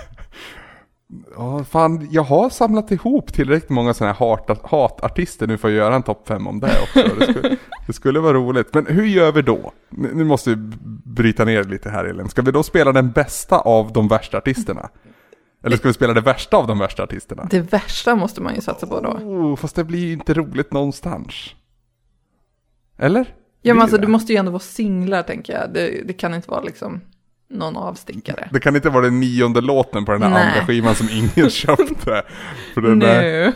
Ja, fan, jag har samlat ihop tillräckligt många sådana här hat, hatartister nu för att göra en topp fem om det också. Det skulle, det skulle vara roligt. Men hur gör vi då? Nu måste vi bryta ner lite här, Elin. Ska vi då spela den bästa av de värsta artisterna? Eller ska vi spela det värsta av de värsta artisterna? Det värsta måste man ju satsa på då. Oh, fast det blir ju inte roligt någonstans. Eller? Ja, men alltså det måste ju ändå vara singlar, tänker jag. Det, det kan inte vara liksom någon avstickare. Det kan inte vara den nionde låten på den här Nej. andra skivan som ingen köpte. För den nu. Där...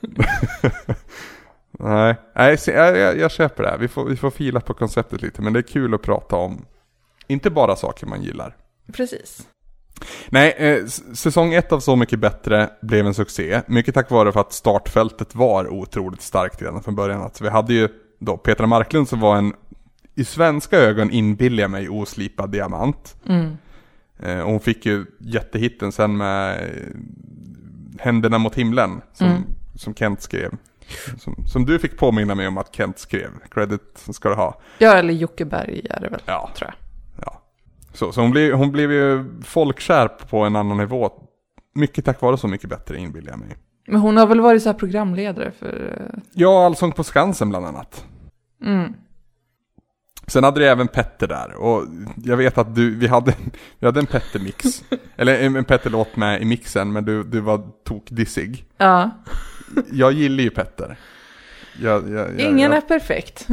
Nej, Nej jag, jag, jag köper det här. Vi får, vi får fila på konceptet lite. Men det är kul att prata om inte bara saker man gillar. Precis. Nej, eh, säsong ett av Så mycket bättre blev en succé. Mycket tack vare för att startfältet var otroligt starkt redan från början. Alltså, vi hade ju då Petra Marklund som var en, i svenska ögon inbilliga mig, oslipad diamant. Mm. Eh, och hon fick ju jättehitten sen med eh, Händerna mot himlen som, mm. som Kent skrev. Som, som du fick påminna mig om att Kent skrev. Credit ska du ha. Ja, eller Jocke Berg är det väl, ja. tror jag. Ja. Så, så hon, blev, hon blev ju folkkär på en annan nivå. Mycket tack vare Så mycket bättre, inbillar jag mig. Men hon har väl varit så här programledare för... Ja, Allsång på Skansen bland annat. Mm. Sen hade det även Petter där. Och jag vet att du, vi hade, vi hade en Petter-mix. Eller en, en Petter-låt med i mixen, men du, du var tokdissig. Ja. Jag gillar ju Petter. Jag, jag, jag, Ingen jag... är perfekt.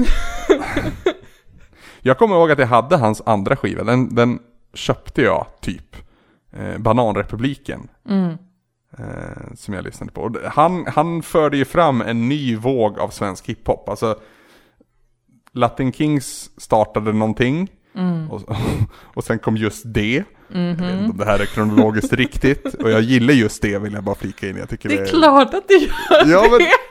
Jag kommer ihåg att jag hade hans andra skiva. Den, den köpte jag typ. Eh, Bananrepubliken. Mm. Eh, som jag lyssnade på. Han, han förde ju fram en ny våg av svensk hiphop. Alltså Latin Kings startade någonting. Mm. Och, och sen kom just det. Mm-hmm. Jag vet inte om det här är kronologiskt riktigt. Och jag gillar just det, vill jag bara flika in. Jag tycker det är det är klart att du gör ja, men... det.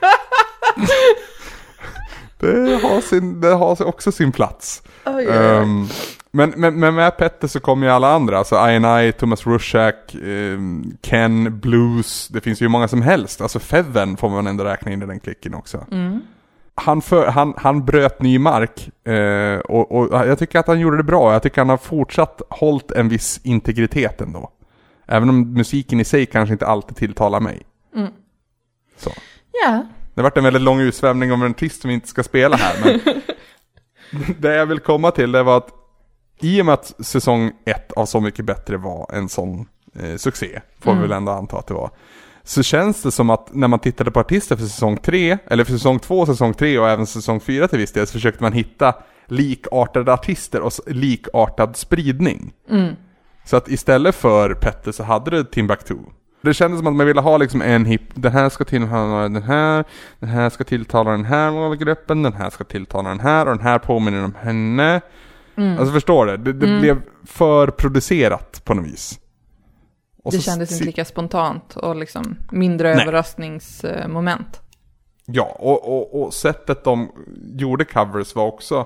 Det har, sin, det har också sin plats. Oh, yeah. um, men, men, men med Petter så kommer ju alla andra. Alltså I and I, Thomas Rushak, um, Ken, Blues. Det finns ju många som helst. Alltså Feven får man ändå räkna in i den klicken också. Mm. Han, för, han, han bröt ny mark. Uh, och, och jag tycker att han gjorde det bra. Jag tycker att han har fortsatt hållit en viss integritet ändå. Även om musiken i sig kanske inte alltid tilltalar mig. Mm. Så. Ja. Yeah. Det har varit en väldigt lång utsvävning om en artist som vi inte ska spela här. Men det jag vill komma till det var att i och med att säsong ett av Så mycket bättre var en sån eh, succé, får mm. vi väl ändå anta att det var, så känns det som att när man tittade på artister för säsong tre, eller för säsong två, säsong tre och även säsong fyra till viss del, så försökte man hitta likartade artister och likartad spridning. Mm. Så att istället för Petter så hade det Timbuktu. Det kändes som att man ville ha liksom en hip. Den här ska tilltala den här. Den här ska tilltala den här målgruppen. Den här ska tilltala den här. Och den här påminner om henne. Mm. Alltså förstår du? Det, det mm. blev för producerat på något vis. Och det så, kändes inte lika spontant. Och liksom mindre nej. överraskningsmoment. Ja, och, och, och sättet de gjorde covers var också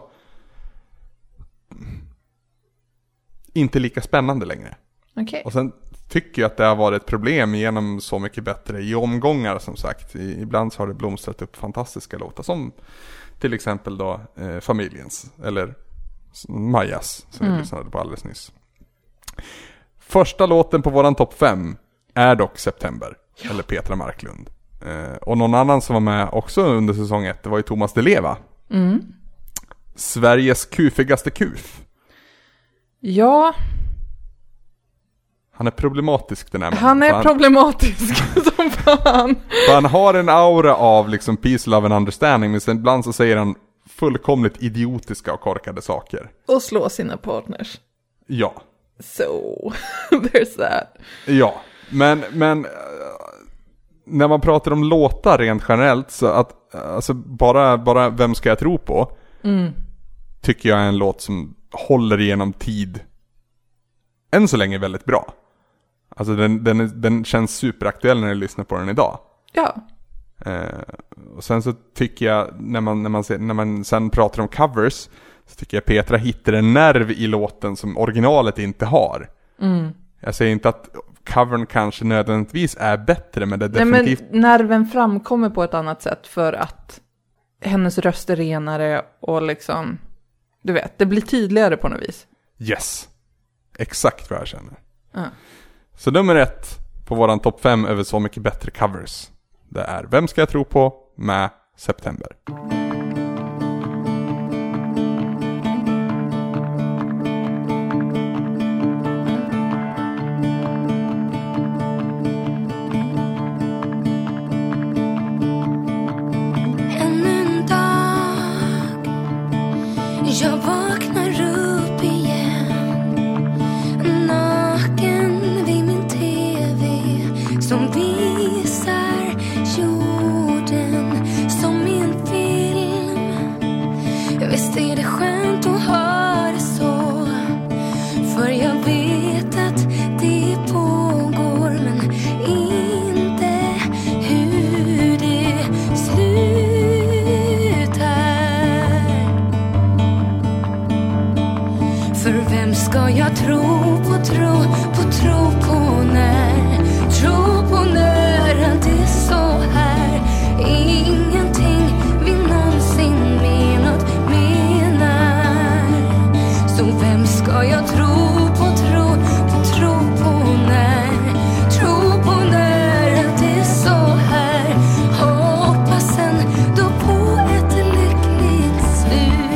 inte lika spännande längre. Okay. Och sen tycker jag att det har varit ett problem genom Så mycket bättre i omgångar, som sagt. I, ibland så har det blomstrat upp fantastiska låtar som till exempel då eh, Familjens eller Majas som mm. vi lyssnade på alldeles nyss. Första låten på våran topp fem är dock September, ja. Eller Petra Marklund. Eh, och någon annan som var med också under säsong ett, det var ju Thomas Di Leva. Mm. Sveriges kufigaste kuf. Ja. Han är problematisk, den här mannen. Han är han, problematisk som fan. För han har en aura av liksom peace, love and understanding. Men sen ibland så säger han fullkomligt idiotiska och korkade saker. Och slå sina partners. Ja. So, there's that. Ja, men, men uh, när man pratar om låtar rent generellt så att alltså bara, bara Vem ska jag tro på mm. tycker jag är en låt som håller igenom tid än så länge väldigt bra. Alltså den, den, den känns superaktuell när jag lyssnar på den idag. Ja. Uh, och sen så tycker jag när man, när man, ser, när man sen pratar om covers så tycker jag Petra hittar en nerv i låten som originalet inte har. Mm. Jag säger inte att covern kanske nödvändigtvis är bättre, men det är definitivt... Nej, men nerven framkommer på ett annat sätt för att hennes röst är renare och liksom, du vet, det blir tydligare på något vis. Yes. Exakt vad jag känner. Uh. Så nummer ett på våran topp fem över Så mycket bättre covers. Det är Vem ska jag tro på med September. Jag vaknar upp igen, naken vid min tv som visar jorden som i en film. Visst är det skönt att ha det så, för jag vet att det pågår, men inte hur det slutar. För vem ska jag tro på, tro på, tro på när, tro på när allt är så här. Ingenting vi någonsin menat menar. Så vem ska jag tro på, tro på, tro på när, tro på när allt är så här. Hoppas ändå på ett lyckligt slut.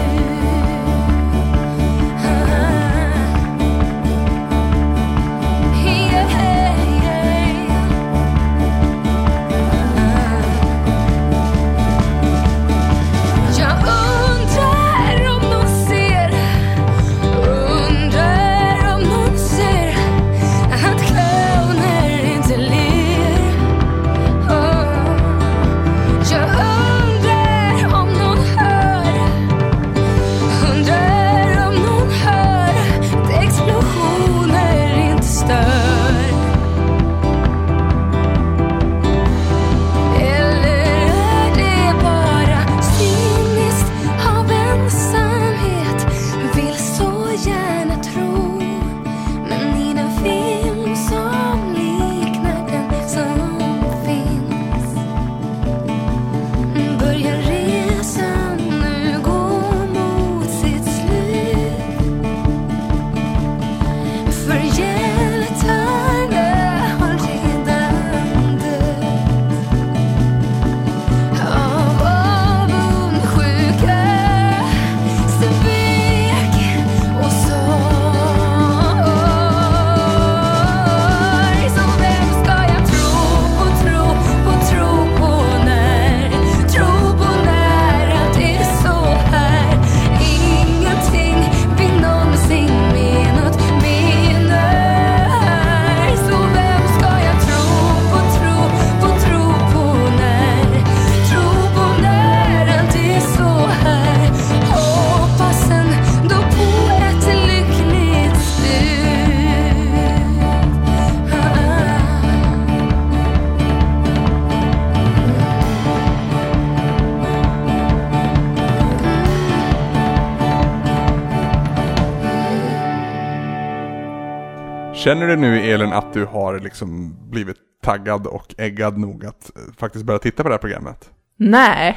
Känner du nu, Elin, att du har liksom blivit taggad och äggad nog att faktiskt börja titta på det här programmet? Nej,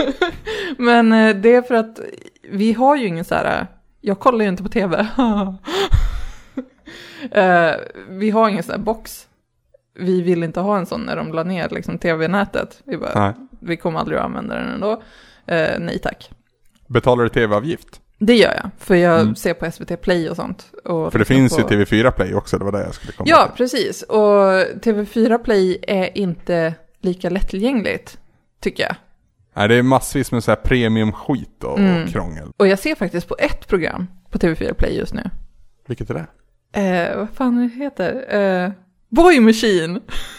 men det är för att vi har ju ingen så här, jag kollar ju inte på tv. uh, vi har ingen sån här box. Vi vill inte ha en sån när de la ner liksom tv-nätet. Vi, bara, vi kommer aldrig att använda den ändå. Uh, nej tack. Betalar du tv-avgift? Det gör jag, för jag mm. ser på S V T Play och sånt. Och för det finns på... ju T V fyra Play också, det var där jag skulle komma Ja, till. precis. Och T V fyra Play är inte lika lättillgängligt, tycker jag. Nej, det är massvis med så här premium-skit och, Mm. och krångel. Och jag ser faktiskt på ett program på T V fyra Play just nu. Vilket är det? Eh, vad fan det heter? Eh, Boy Machine.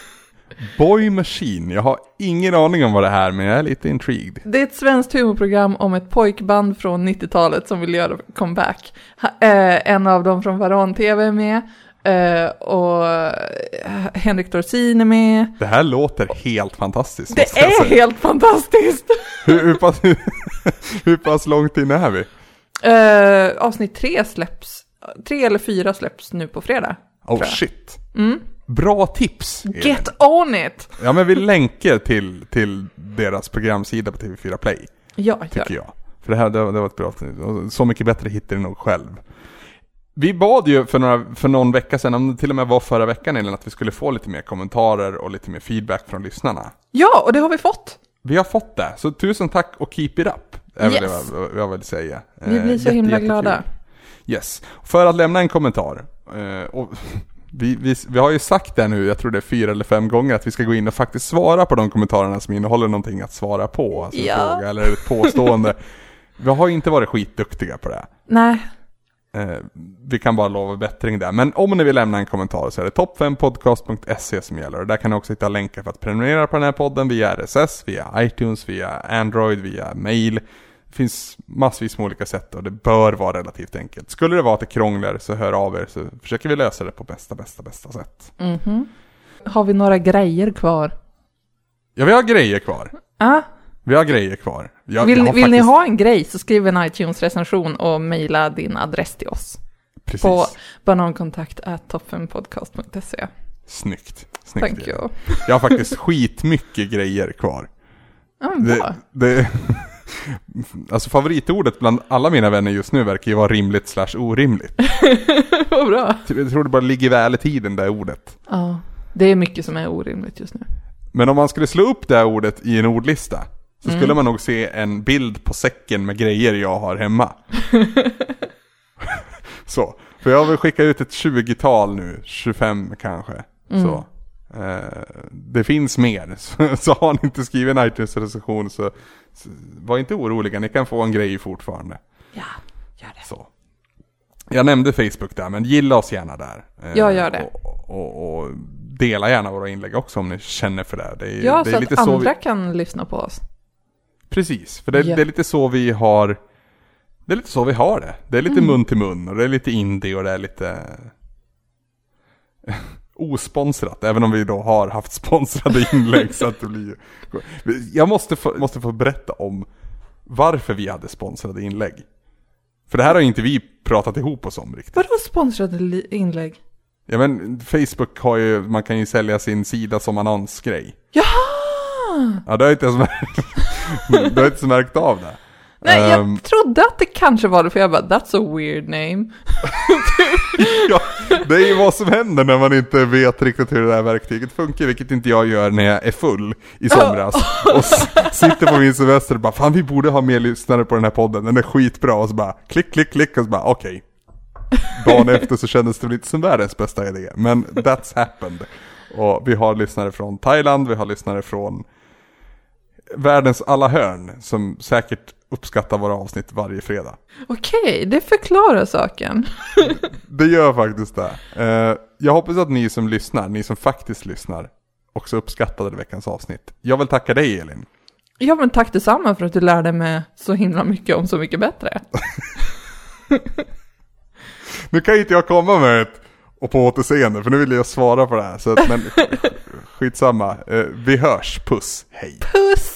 Boy Machine. Jag har ingen aning om vad det här, men jag är lite intrigued. Det är ett svenskt humorprogram om ett pojkband från nittiotalet som vill göra comeback. Ha, eh, en av dem från Varon T V är med. Eh, och eh, Henrik Dorsin är med. Det här låter helt fantastiskt. Det måste jag är säga. helt fantastiskt! hur, hur, pass, hur pass långt in är vi? eh, avsnitt tre släpps, tre eller fyra släpps nu på fredag. Oh tror jag. shit. Mm. Bra tips. Elin. Get on it! Ja, men vi länkar till, till deras programsida på T V fyra Play. Ja, Tycker gör. jag. För det här det, det var ett bra avsnitt. Och så mycket bättre hittar ni nog själv. Vi bad ju för, några, för någon vecka sedan, om det till och med var förra veckan, eller att vi skulle få lite mer kommentarer och lite mer feedback från lyssnarna. Ja, och det har vi fått. Vi har fått det, så tusen tack och keep it up. Är Yes. väl det jag, jag vill säga. Vi blir så Jätte, himla jättekul. glada. Yes. För att lämna en kommentar. Eh, och vi, vi, vi har ju sagt det nu, jag tror det är fyra eller fem gånger, att vi ska gå in och faktiskt svara på de kommentarerna som innehåller någonting att svara på. Alltså en Ja. fråga eller ett påstående. Vi har inte varit skitduktiga på det. Nej. Eh, vi kan bara lova bättring där. Men om ni vill lämna en kommentar så är det topp fem podcast punkt se som gäller. Och där kan ni också hitta länkar för att prenumerera på den här podden via R S S, via iTunes, via Android, via mail. Det finns massvis med olika sätt och det bör vara relativt enkelt. Skulle det vara att det krånglar så hör av er, så försöker vi lösa det på bästa, bästa, bästa sätt. Mhm. Har vi några grejer kvar? Ja, vi har grejer kvar. Ah. Vi har grejer kvar. Jag, Vill, jag har vill ni faktiskt- ha en grej så skriv en iTunes-recension och mejla din adress till oss. Precis. På banankontakt at top fem podcast punkt se. Snyggt. Snyggt. Thank you. Jag har faktiskt skitmycket grejer kvar. Ja, men bra. Det, det, alltså favoritordet bland alla mina vänner just nu verkar ju vara rimligt slash orimligt. Vad bra. Jag tror det bara ligger väl i tiden, det här ordet. Ja, det är mycket som är orimligt just nu. Men om man skulle slå upp det här ordet i en ordlista så skulle Mm. man nog se en bild på säcken med grejer jag har hemma. Så, för jag vill skicka ut ett tjugotal nu, tjugofem kanske. Mm. Så, eh, det finns mer. Så, så har ni inte skrivit en iTunes-recension så, så var inte oroliga, ni kan få en grej fortfarande. Ja, gör det. Så. Jag nämnde Facebook där, men gilla oss gärna där. Eh, Jag gör det. Och, och, och dela gärna våra inlägg också om ni känner för det. Det är, Ja, det är så lite att så andra vi, kan lyssna på oss. precis, för det, Ja. det är lite så vi har det är lite så vi har det. Det är lite Mm. mun till mun och det är lite indie och det är lite osponsrat, även om vi då har haft sponsrade inlägg så att det blir. Jag måste få, måste få berätta om varför vi hade sponsrade inlägg. För det här har ju inte vi pratat ihop oss om riktigt. Vadå sponsrade li- inlägg? Ja, men Facebook har ju, man kan ju sälja sin sida som annonsgrej. Jaha! Ja, det har inte ens märkt, det har inte ens märkt av det. Nej, jag Ehm, trodde att det kanske var det, för jag bara, that's a weird name. ja, det är ju vad som händer när man inte vet riktigt hur det där verktyget funkar, vilket inte jag gör när jag är full i somras. Och s- sitter på min semester och bara, fan vi borde ha mer lyssnare på den här podden, den är skitbra. Och så bara, klick, klick, klick, och så bara, okej. Dagen efter så kändes det väl inte som världens bästa idé, men that's happened. Och vi har lyssnare från Thailand, vi har lyssnare från världens alla hörn som säkert uppskattar våra avsnitt varje fredag. Okej, det förklarar saken. Det gör faktiskt det. Eh, jag hoppas att ni som lyssnar, ni som faktiskt lyssnar, också uppskattade veckans avsnitt. Jag vill tacka dig, Elin. Ja, men tack detsamma för att du lärde mig så himla mycket om Så mycket bättre. Nu kan inte jag komma med ett och på återseende, för nu vill jag svara på det här. Så att, men skitsamma. Eh, vi hörs. Puss. Hej. Puss!